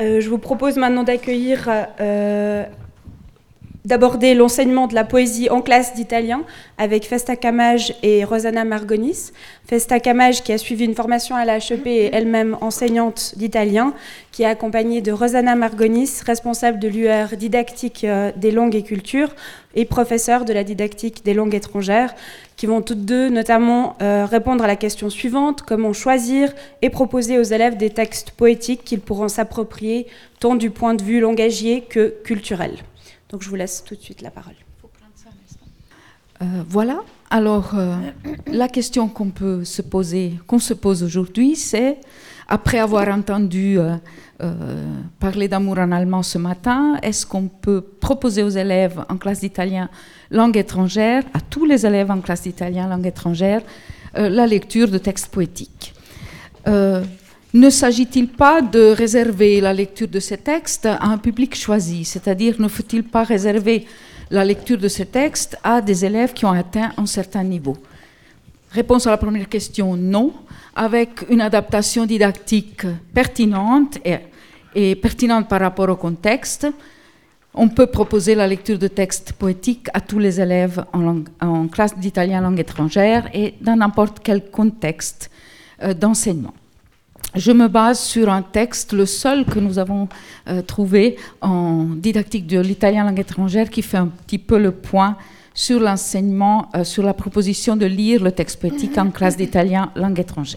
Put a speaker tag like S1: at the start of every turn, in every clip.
S1: Je vous propose maintenant d'aborder l'enseignement de la poésie en classe d'italien avec Festa Camage et Rosanna Margonis. Festa Camage, qui a suivi une formation à la HEP et elle-même enseignante d'italien, qui est accompagnée de Rosanna Margonis, responsable de l'UR didactique des langues et cultures et professeure de la didactique des langues étrangères, qui vont toutes deux notamment répondre à la question suivante: comment choisir et proposer aux élèves des textes poétiques qu'ils pourront s'approprier tant du point de vue langagier que culturel. Donc je vous laisse tout de suite la parole.
S2: Voilà. Alors, la question qu'on se pose aujourd'hui, c'est, après avoir entendu parler d'amour en allemand ce matin, est-ce qu'on peut proposer aux élèves en classe d'italien langue étrangère, à tous les élèves en classe d'italien langue étrangère, la lecture de textes poétiques? Ne s'agit-il pas de réserver la lecture de ces textes à un public choisi? C'est-à-dire, ne faut-il pas réserver la lecture de ces textes à des élèves qui ont atteint un certain niveau? Réponse à la première question, non. Avec une adaptation didactique pertinente et pertinente par rapport au contexte, on peut proposer la lecture de textes poétiques à tous les élèves en classe d'italien langue étrangère et dans n'importe quel contexte d'enseignement. Je me base sur un texte, le seul que nous avons trouvé en didactique de l'italien langue étrangère, qui fait un petit peu le point sur l'enseignement, sur la proposition de lire le texte poétique en classe d'italien langue étrangère.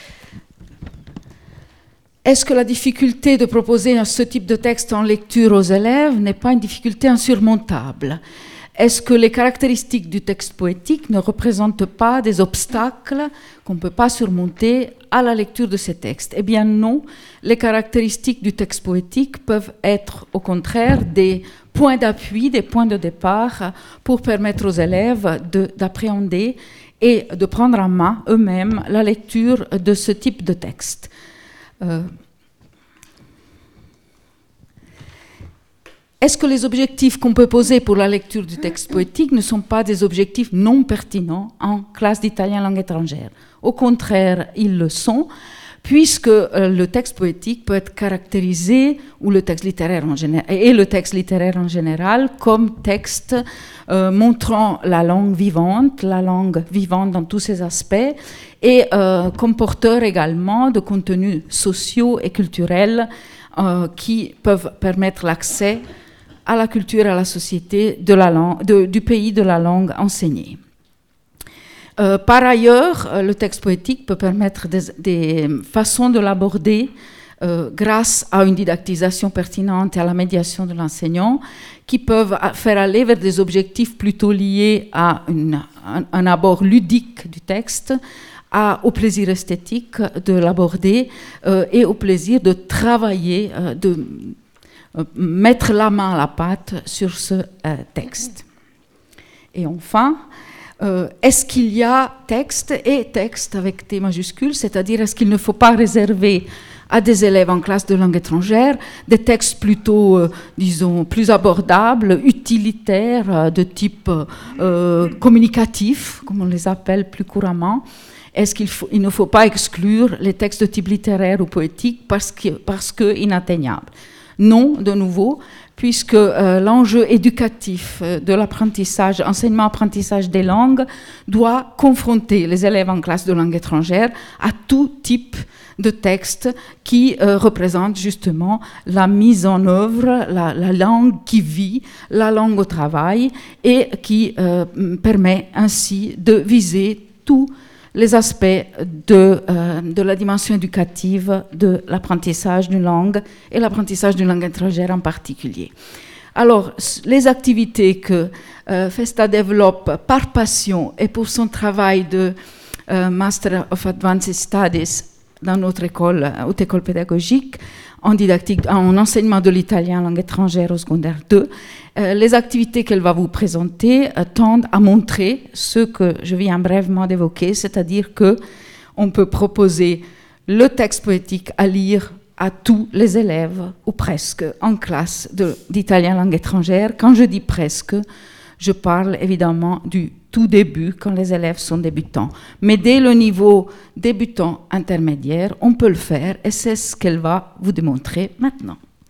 S2: Est-ce que la difficulté de proposer ce type de texte en lecture aux élèves n'est pas une difficulté insurmontable? Est-ce que les caractéristiques du texte poétique ne représentent pas des obstacles qu'on ne peut pas surmonter à la lecture de ces textes? Eh bien non, les caractéristiques du texte poétique peuvent être au contraire des points d'appui, des points de départ pour permettre aux élèves d'appréhender et de prendre en main eux-mêmes la lecture de ce type de texte. Est-ce que les objectifs qu'on peut poser pour la lecture du texte poétique ne sont pas des objectifs non pertinents en classe d'italien langue étrangère? Au contraire, ils le sont, puisque le texte poétique peut être caractérisé, ou le texte littéraire en général, et le texte littéraire en général, comme texte montrant la langue vivante dans tous ses aspects, et comme porteur également de contenus sociaux et culturels qui peuvent permettre l'accès à la culture et à la société du pays de la langue enseignée. Par ailleurs, le texte poétique peut permettre des façons de l'aborder grâce à une didactisation pertinente et à la médiation de l'enseignant, qui peuvent faire aller vers des objectifs plutôt liés à un abord ludique du texte, au plaisir esthétique de l'aborder et au plaisir de travailler, de mettre la main à la pâte sur ce texte. Et enfin, est-ce qu'il y a texte et texte avec T majuscule, c'est-à-dire est-ce qu'il ne faut pas réserver à des élèves en classe de langue étrangère des textes plutôt, disons, plus abordables, utilitaires, de type communicatif, comme on les appelle plus couramment? Est-ce qu'il ne faut pas exclure les textes de type littéraire ou poétique parce que inatteignables? Non, de nouveau, puisque l'enjeu éducatif de l'apprentissage, enseignement-apprentissage des langues, doit confronter les élèves en classe de langue étrangère à tout type de textes qui représentent justement la mise en œuvre, la langue qui vit, la langue au travail, et qui permet ainsi de viser tous les aspects de la dimension éducative de l'apprentissage d'une langue et l'apprentissage d'une langue étrangère en particulier. Alors, les activités que Festa développe par passion et pour son travail de Master of Advanced Studies dans notre école, haute école pédagogique, en didactique, en enseignement de l'italien langue étrangère au secondaire 2, les activités qu'elle va vous présenter tendent à montrer ce que je viens brièvement d'évoquer, c'est-à-dire qu'on peut proposer le texte poétique à lire à tous les élèves, ou presque, en classe d'italien langue étrangère. Quand je dis presque, je parle évidemment du tout début, quand les élèves sont débutants. Mais dès le niveau débutant intermédiaire, on peut le faire, et c'est ce qu'elle va vous démontrer maintenant.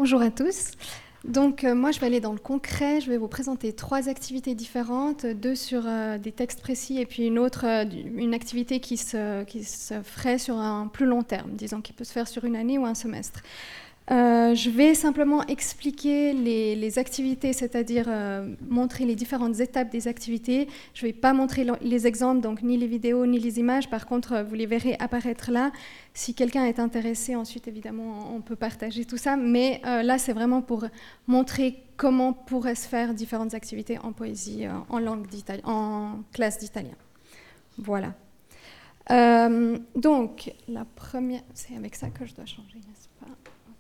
S3: Bonjour à tous. Donc moi je vais aller dans le concret, je vais vous présenter 3 activités différentes, 2 sur des textes précis et puis une autre, une activité qui se ferait sur un plus long terme, disons qui peut se faire sur une année ou un semestre. Je vais simplement expliquer les activités, c'est-à-dire montrer les différentes étapes des activités. Je ne vais pas montrer les exemples, donc ni les vidéos ni les images. Par contre, vous les verrez apparaître là. Si quelqu'un est intéressé, ensuite, évidemment, on peut partager tout ça. Mais là, c'est vraiment pour montrer comment pourraient se faire différentes activités en poésie, en classe d'italien. Voilà. Donc, la première... C'est avec ça que je dois changer, n'est-ce pas ?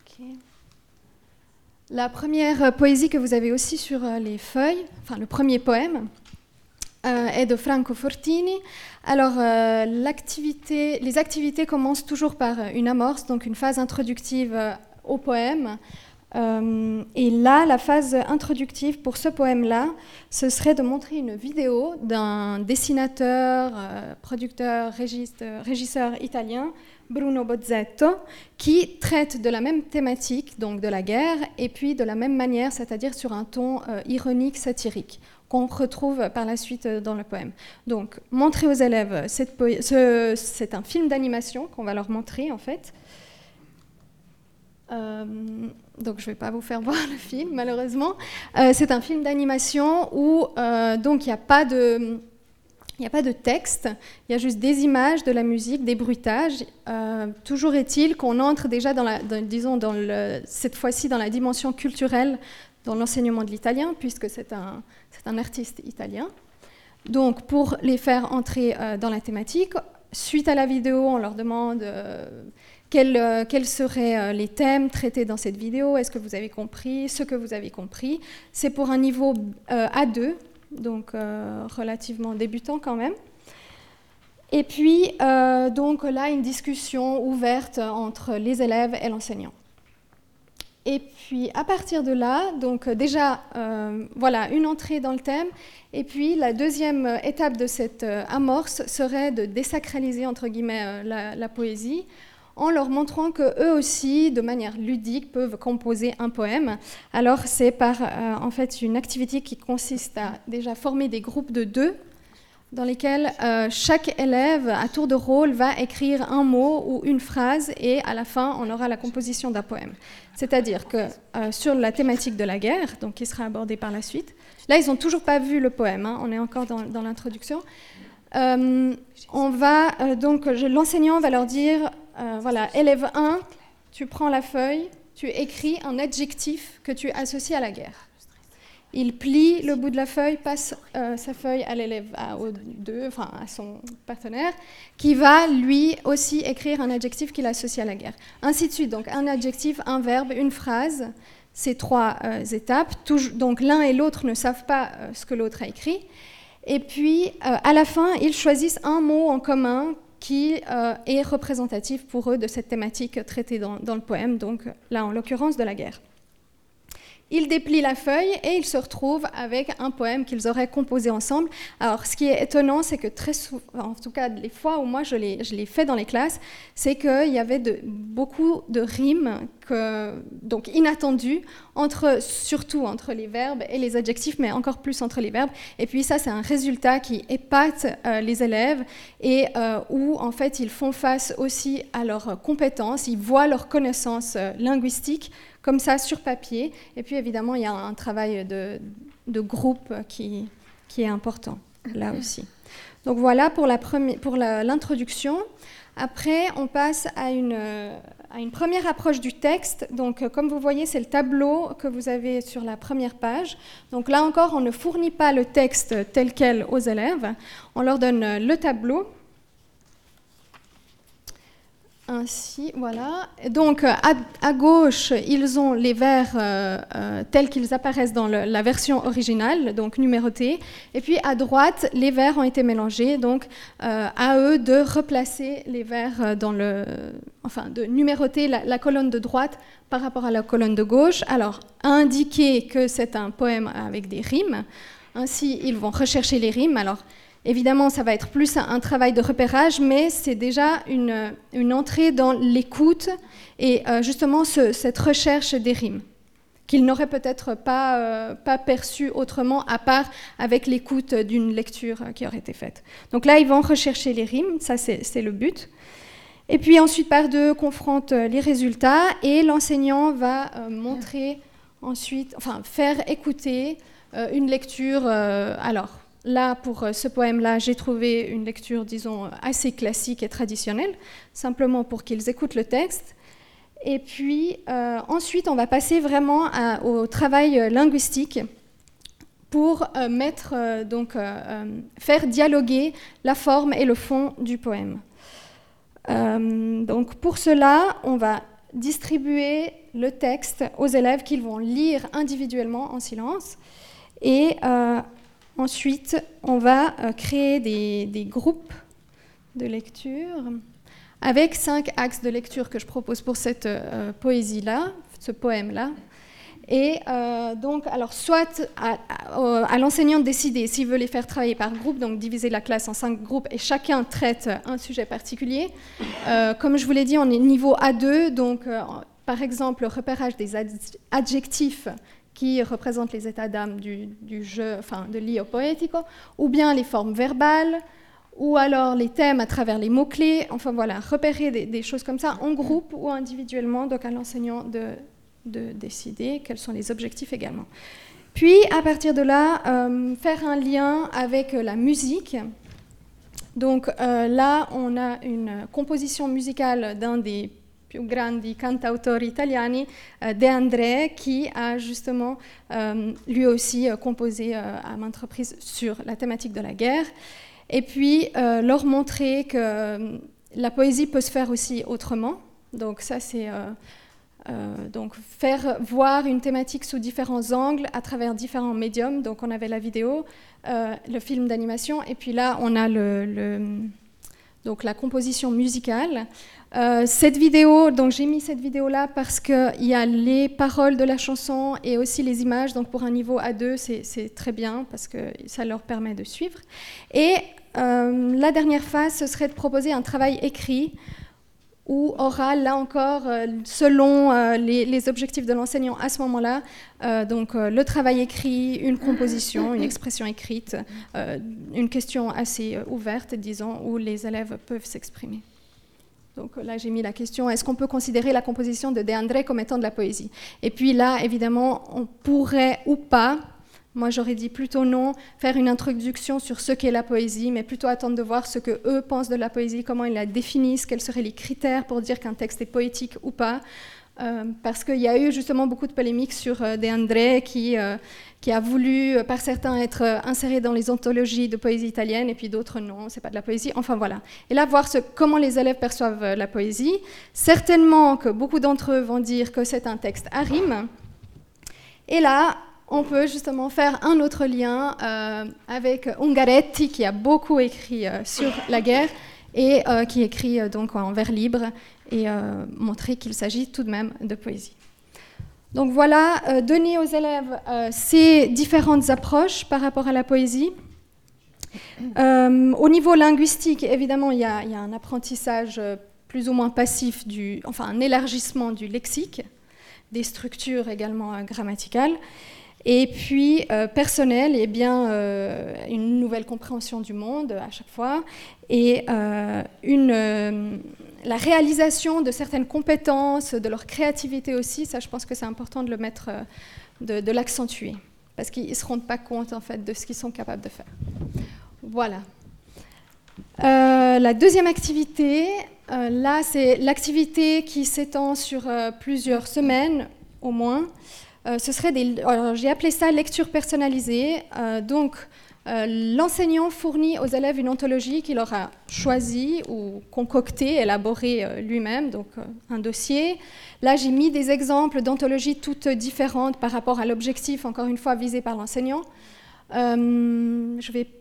S3: La première poésie que vous avez aussi sur les feuilles, enfin le premier poème, est de Franco Fortini. Alors les activités commencent toujours par une amorce, donc une phase introductive au poème. Et là, la phase introductive pour ce poème-là, ce serait de montrer une vidéo d'un dessinateur, producteur, régisseur italien, Bruno Bozzetto, qui traite de la même thématique, donc de la guerre, et puis de la même manière, c'est-à-dire sur un ton ironique, satirique, qu'on retrouve par la suite dans le poème. Donc, montrer aux élèves, c'est un film d'animation qu'on va leur montrer, en fait. Donc, je ne vais pas vous faire voir le film, malheureusement. C'est un film d'animation où, donc, il n'y a pas de texte, il y a juste des images, de la musique, des bruitages. Toujours est-il qu'on entre déjà cette fois-ci dans la dimension culturelle dans l'enseignement de l'italien, puisque c'est un artiste italien. Donc, pour les faire entrer dans la thématique, suite à la vidéo, on leur demande quels seraient les thèmes traités dans cette vidéo, est-ce que vous avez compris, ce que vous avez compris. C'est pour un niveau A2, donc relativement débutant quand même. Et puis, donc là, une discussion ouverte entre les élèves et l'enseignant. Et puis, à partir de là, donc déjà, voilà, une entrée dans le thème. Et puis, la deuxième étape de cette amorce serait de désacraliser, entre guillemets, la poésie, en leur montrant qu'eux aussi, de manière ludique, peuvent composer un poème. Alors, c'est par en fait une activité qui consiste à déjà former des groupes de 2, dans lesquels chaque élève, à tour de rôle, va écrire un mot ou une phrase, et à la fin, on aura la composition d'un poème. C'est-à-dire que sur la thématique de la guerre, donc qui sera abordée par la suite, là, ils n'ont toujours pas vu le poème, hein, on est encore dans l'introduction. L'enseignant va leur dire, voilà, élève 1, tu prends la feuille, tu écris un adjectif que tu associes à la guerre. Il plie le bout de la feuille, passe sa feuille à l'élève aux 2, enfin à son partenaire, qui va lui aussi écrire un adjectif qu'il associe à la guerre. Ainsi de suite, donc un adjectif, un verbe, une phrase, ces 3 étapes. Donc l'un et l'autre ne savent pas ce que l'autre a écrit. Et puis, à la fin, ils choisissent un mot en commun qui est représentatif pour eux de cette thématique traitée dans le poème, donc là, en l'occurrence, de la guerre. Ils déplient la feuille et ils se retrouvent avec un poème qu'ils auraient composé ensemble. Alors, ce qui est étonnant, c'est que très souvent, en tout cas les fois où moi je l'ai fait dans les classes, c'est qu'il y avait beaucoup de rimes, donc inattendues, surtout entre les verbes et les adjectifs, mais encore plus entre les verbes. Et puis ça, c'est un résultat qui épate les élèves et où, en fait, ils font face aussi à leurs compétences, ils voient leurs connaissances linguistiques comme ça sur papier. Et puis évidemment, il y a un travail de groupe qui est important là aussi. Donc voilà pour l'introduction. Après, on passe à une première approche du texte. Donc comme vous voyez, c'est le tableau que vous avez sur la première page. Donc là encore, on ne fournit pas le texte tel quel aux élèves. On leur donne le tableau. Ainsi, voilà. Donc, à gauche, ils ont les vers tels qu'ils apparaissent dans la version originale, donc numérotés. Et puis, à droite, les vers ont été mélangés. Donc, à eux de replacer les vers de numéroter la colonne de droite par rapport à la colonne de gauche. Alors, indiquer que c'est un poème avec des rimes. Ainsi, ils vont rechercher les rimes. Alors, évidemment, ça va être plus un travail de repérage, mais c'est déjà une entrée dans l'écoute et justement cette recherche des rimes. qu'il n'aurait peut-être pas perçu autrement, à part avec l'écoute d'une lecture qui aurait été faite. Donc là, ils vont rechercher les rimes, ça c'est le but. Et puis ensuite, par deux, confronte les résultats, et l'enseignant va faire écouter une lecture. Alors là, pour ce poème-là, j'ai trouvé une lecture, disons, assez classique et traditionnelle, simplement pour qu'ils écoutent le texte. Et puis ensuite, on va passer vraiment au travail linguistique pour faire dialoguer la forme et le fond du poème. Donc pour cela, on va distribuer le texte aux élèves qu'ils vont lire individuellement en silence. Et ensuite, on va créer des groupes de lecture avec 5 axes de lecture que je propose pour cette poésie-là, ce poème-là. Et donc, alors, soit à l'enseignant de décider s'il veut les faire travailler par groupe, donc diviser la classe en 5 groupes et chacun traite un sujet particulier. Comme je vous l'ai dit, on est niveau A2, donc par exemple, le repérage des adjectifs qui représentent les états d'âme du jeu, enfin de l'io poetico, ou bien les formes verbales, ou alors les thèmes à travers les mots-clés. Enfin voilà, repérer des choses comme ça en groupe ou individuellement, donc à l'enseignant de décider quels sont les objectifs également. Puis, à partir de là, faire un lien avec la musique. Donc là, on a une composition musicale d'un des più grandi cantautori italiani, De André, qui a justement lui aussi composé à maintes reprises sur la thématique de la guerre. Et puis, leur montrer que la poésie peut se faire aussi autrement. Donc ça, c'est... donc faire voir une thématique sous différents angles à travers différents médiums. Donc on avait la vidéo, le film d'animation, et puis là on a donc la composition musicale. Cette vidéo, donc j'ai mis cette vidéo là parce qu'il y a les paroles de la chanson et aussi les images. Donc pour un niveau A2, c'est très bien parce que ça leur permet de suivre. Et la dernière phase, ce serait de proposer un travail écrit ou oral, là encore, selon les objectifs de l'enseignant à ce moment-là. Donc le travail écrit, une composition, une expression écrite, une question assez ouverte, disons, où les élèves peuvent s'exprimer. Donc là, j'ai mis la question, est-ce qu'on peut considérer la composition de De André comme étant de la poésie? Et puis là, évidemment, on pourrait ou pas, moi j'aurais dit plutôt non, faire une introduction sur ce qu'est la poésie, mais plutôt attendre de voir ce qu'eux pensent de la poésie, comment ils la définissent, quels seraient les critères pour dire qu'un texte est poétique ou pas. Parce qu'il y a eu justement beaucoup de polémiques sur De André qui a voulu, par certains, être inséré dans les anthologies de poésie italienne, et puis d'autres non, c'est pas de la poésie. Enfin voilà. Et là, voir comment les élèves perçoivent la poésie. Certainement que beaucoup d'entre eux vont dire que c'est un texte à rime. Et là, on peut justement faire un autre lien avec Ungaretti, qui a beaucoup écrit sur la guerre et qui écrit donc en vers libre, et montrer qu'il s'agit tout de même de poésie. Donc voilà, donner aux élèves ces différentes approches par rapport à la poésie. Au niveau linguistique, évidemment, il y a un apprentissage plus ou moins passif, un élargissement du lexique, des structures également grammaticales. Et puis, personnel, eh bien, une nouvelle compréhension du monde à chaque fois, et la réalisation de certaines compétences, de leur créativité aussi. Ça, je pense que c'est important de le mettre, de l'accentuer, parce qu'ils ne se rendent pas compte, en fait, de ce qu'ils sont capables de faire. Voilà. La deuxième activité, là, c'est l'activité qui s'étend sur plusieurs semaines, au moins. Ce serait j'ai appelé ça lecture personnalisée. Donc, l'enseignant fournit aux élèves une anthologie qu'il aura choisie ou concoctée, élaborée lui-même, donc un dossier. Là, j'ai mis des exemples d'anthologies toutes différentes par rapport à l'objectif, encore une fois, visé par l'enseignant. Je vais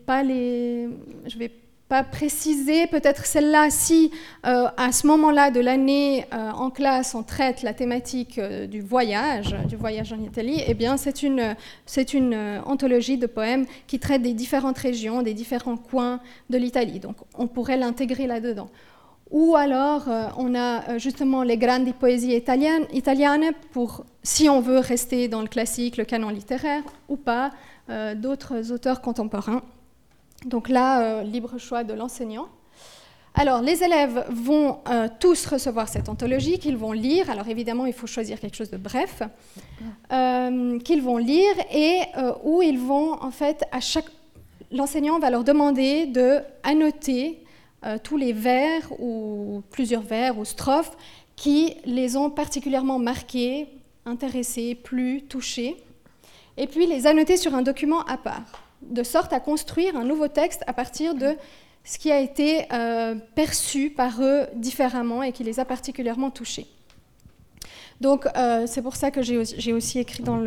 S3: pas préciser, peut-être celle-là, si à ce moment-là de l'année en classe on traite la thématique du voyage en Italie, eh bien c'est une anthologie de poèmes qui traite des différentes régions, des différents coins de l'Italie. Donc on pourrait l'intégrer là-dedans. Ou alors, on a justement les grandi poésie italiane, pour, si on veut rester dans le classique, le canon littéraire, ou pas, d'autres auteurs contemporains. Donc là, libre choix de l'enseignant. Alors, les élèves vont tous recevoir cette anthologie qu'ils vont lire. Alors, évidemment, il faut choisir quelque chose de bref, qu'ils vont lire et où ils vont, en fait, l'enseignant va leur demander d'annoter tous les vers ou plusieurs vers ou strophes qui les ont particulièrement marqués, intéressés, plu, touchés, et puis les annoter sur un document à part, de sorte à construire un nouveau texte à partir de ce qui a été perçu par eux différemment et qui les a particulièrement touchés. Donc, c'est pour ça que j'ai aussi écrit dans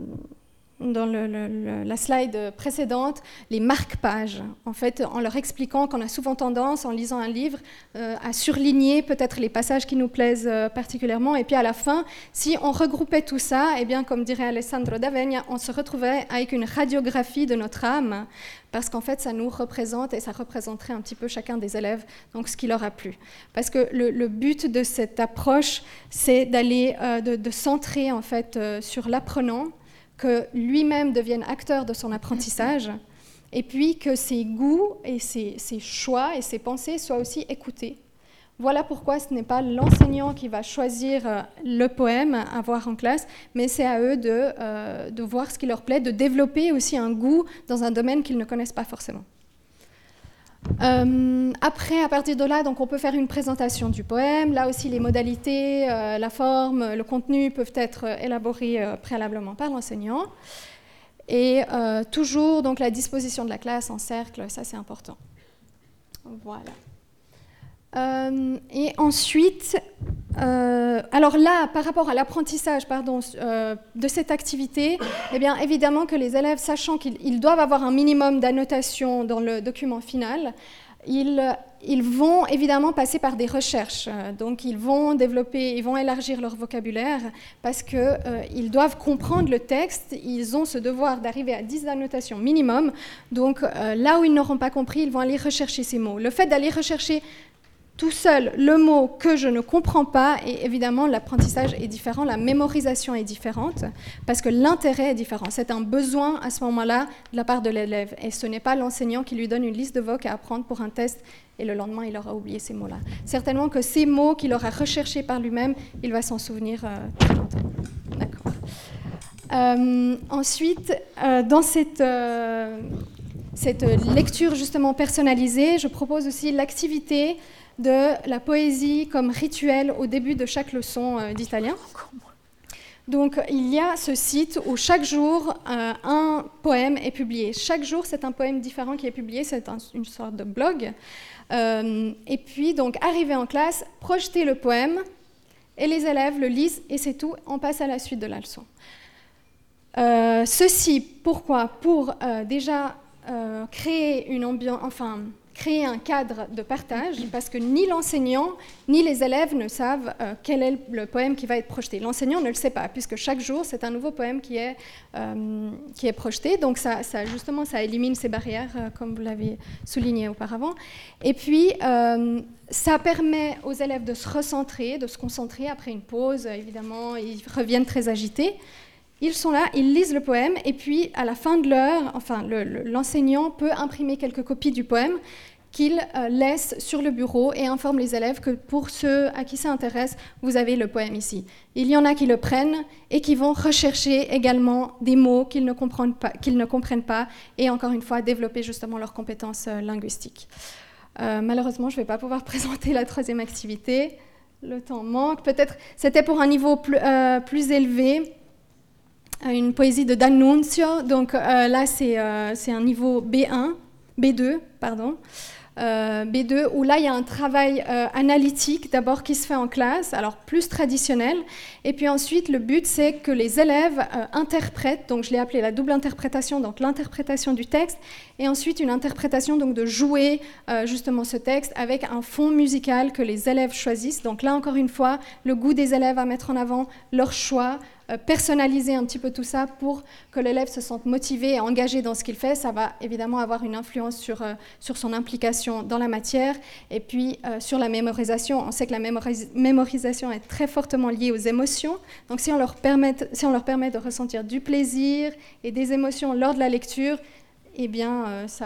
S3: la slide précédente, les marque-pages, en fait, en leur expliquant qu'on a souvent tendance, en lisant un livre, à surligner peut-être les passages qui nous plaisent particulièrement, et puis à la fin, si on regroupait tout ça, eh bien, comme dirait Alessandro d'Avegna, on se retrouverait avec une radiographie de notre âme, parce qu'en fait, ça nous représente, et ça représenterait un petit peu chacun des élèves, donc ce qui leur a plu. Parce que le but de cette approche, c'est d'aller, de centrer, en fait, sur l'apprenant, que lui-même devienne acteur de son apprentissage, et puis que ses goûts et ses choix et ses pensées soient aussi écoutés. Voilà pourquoi ce n'est pas l'enseignant qui va choisir le poème à voir en classe, mais c'est à eux de voir ce qui leur plaît, de développer aussi un goût dans un domaine qu'ils ne connaissent pas forcément. Après, à partir de là, donc, on peut faire une présentation du poème. Là aussi, les modalités, la forme, le contenu peuvent être élaborés préalablement par l'enseignant. Et toujours donc, la disposition de la classe en cercle, ça c'est important. Voilà. Et ensuite, alors là, par rapport à l'apprentissage de cette activité, eh bien, évidemment que les élèves, sachant qu'ils doivent avoir un minimum d'annotation dans le document final, ils vont évidemment passer par des recherches. Donc, ils vont élargir leur vocabulaire parce qu'ils doivent comprendre le texte. Ils ont ce devoir d'arriver à 10 annotations minimum. Donc, là où ils n'auront pas compris, ils vont aller rechercher ces mots. Le fait d'aller rechercher tout seul le mot que je ne comprends pas, et évidemment l'apprentissage est différent, la mémorisation est différente, parce que l'intérêt est différent. C'est un besoin à ce moment-là de la part de l'élève, et ce n'est pas l'enseignant qui lui donne une liste de voc à apprendre pour un test, et le lendemain il aura oublié ces mots-là. Certainement que ces mots qu'il aura recherchés par lui-même, il va s'en souvenir très longtemps. D'accord. Ensuite, dans cette lecture justement personnalisée, je propose aussi l'activité de la poésie comme rituel au début de chaque leçon d'italien. Donc, il y a ce site où chaque jour, un poème est publié. Chaque jour, c'est un poème différent qui est publié, c'est une sorte de blog. Et puis, donc, arrivé en classe, projeter le poème, et les élèves le lisent, et c'est tout, on passe à la suite de la leçon. Ceci, pourquoi ? Pour déjà créer une ambiance, créer un cadre de partage, parce que ni l'enseignant ni les élèves ne savent quel est le poème qui va être projeté. L'enseignant ne le sait pas, puisque chaque jour, c'est un nouveau poème qui est projeté. Donc ça élimine ces barrières, comme vous l'avez souligné auparavant. Et puis, ça permet aux élèves de se recentrer, de se concentrer après une pause. Évidemment, ils reviennent très agités. Ils sont là, ils lisent le poème, et puis à la fin de l'heure, l'enseignant peut imprimer quelques copies du poème qu'il laisse sur le bureau et informe les élèves que pour ceux à qui ça intéresse, vous avez le poème ici. Il y en a qui le prennent et qui vont rechercher également des mots qu'ils ne comprennent pas et encore une fois développer justement leurs compétences linguistiques. Malheureusement, je ne vais pas pouvoir présenter la troisième activité. Le temps manque. Peut-être c'était pour un niveau plus élevé. Une poésie de D'Annunzio, donc là c'est un niveau B2, où là il y a un travail analytique d'abord qui se fait en classe, alors plus traditionnel, et puis ensuite le but c'est que les élèves interprètent, donc je l'ai appelé la double interprétation, donc l'interprétation du texte, et ensuite une interprétation donc de jouer justement ce texte avec un fond musical que les élèves choisissent. Donc là encore une fois, le goût des élèves à mettre en avant, leur choix, personnaliser un petit peu tout ça pour que l'élève se sente motivé et engagé dans ce qu'il fait. Ça va évidemment avoir une influence sur son implication dans la matière et puis sur la mémorisation. On sait que la mémorisation est très fortement liée aux émotions. Donc si on leur permet de ressentir du plaisir et des émotions lors de la lecture, eh bien ça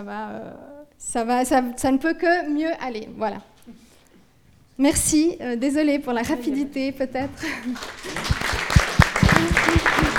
S3: ne peut que mieux aller. Voilà. Merci. Désolée pour la rapidité peut-être.